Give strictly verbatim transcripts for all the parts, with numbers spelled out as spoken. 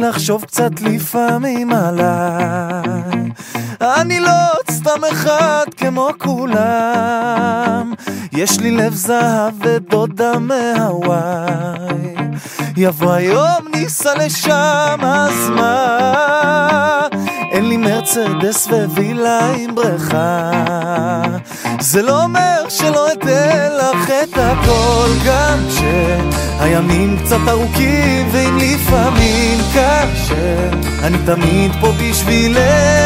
לחשוב קצת לפעמים עליי. אני לא סתם אחד כמו כולם, יש לי לב זהב ודודה מהוואי. יבוא היום ניסע לשם, אז מה? אין לי מרצדס ווילה עם בריכה, זה לא אומר שלא אתן לך את הכל, גם שהימים קצת ארוכים ואם לפעמים קשה, אני תמיד פה בשבילך.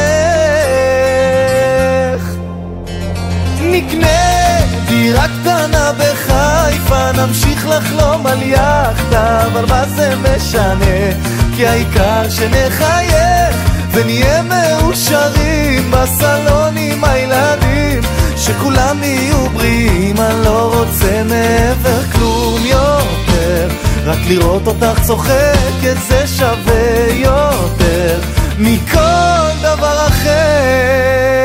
נקנה דירה קטנה בחיפה, נמשיך לחלום על יחדה, אבל מה זה משנה? כי העיקר שנחייך ונהיה מאושרים בסלון עם הילדים, שכולם יהיו בריאים. אני לא רוצה מעבר כלום יותר, רק לראות אותך צוחקת זה שווה יותר מכל דבר אחר.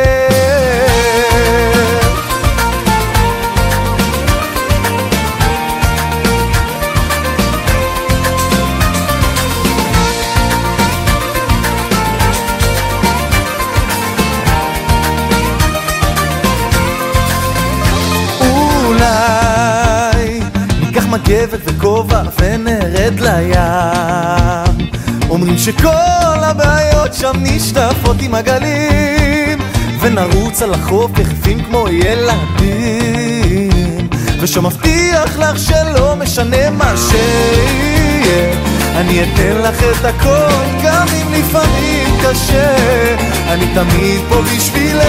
מגבת וכובע ונרד לים, אומרים שכל הבעיות שם נשטפות עם הגלים, ונרוץ על החוף יחפים כמו ילדים, ושמבטיח לך שלא משנה מה שיהיה, אני אתן לך את הכל גם אם לפעמים קשה, אני תמיד פה בשבילך.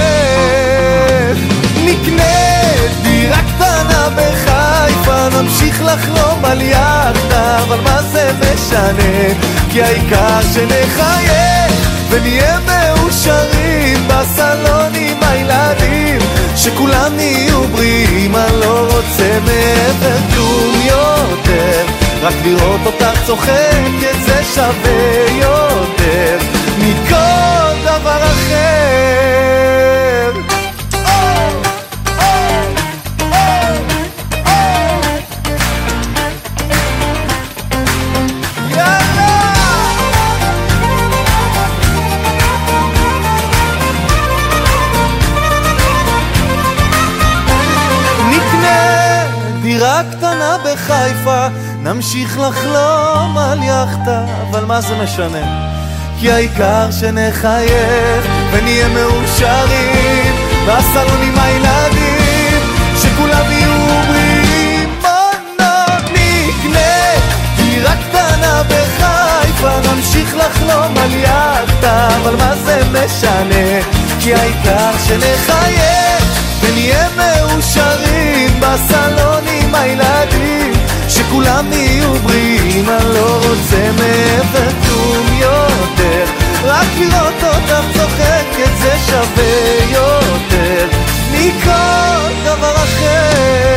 נקנה דירה קטנה בחיפה, נמשיך לחלום על יחדה, אבל מה זה משנה? כי העיקר שנחייך ונהיה מאושרים בסלון עם הילדים, שכולם יהיו בריאים. אני לא רוצה מעבר כלום יותר, רק לראות אותך צוחקת זה שווה יותר מכל דבר אחר. דירה קטנה בחיפה, נמשיך לחלום על יחדה, אבל מה זה משנה? כי העיקר שנחייך ונהיה מאושרים בסלון עם הילדים, שכולם יהיו בריאים. בוא נקנה דירה קטנה בחיפה, נמשיך לחלום על יחדה, אבל מה זה משנה? כי העיקר שנחייך ונהיה מאושרים בסלון עם הילדים, שכולם יהיו בריאים. אני לא רוצה מעבר כלום יותר, רק לראות אותך צוחקת זה שווה יותר מכל דבר אחר.